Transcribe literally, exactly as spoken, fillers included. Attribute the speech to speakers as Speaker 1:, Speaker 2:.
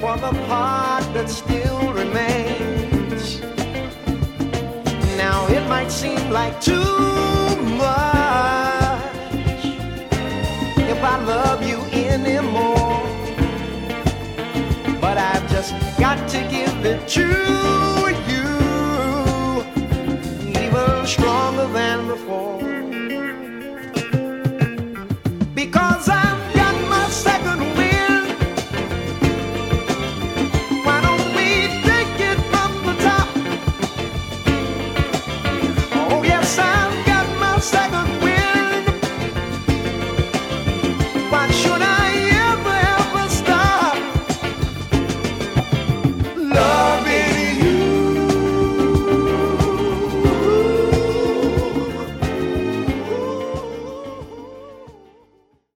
Speaker 1: for the part that still remains. Now it might seem like too much if I love you anymore, but I've just got to give it to you, even stronger than before.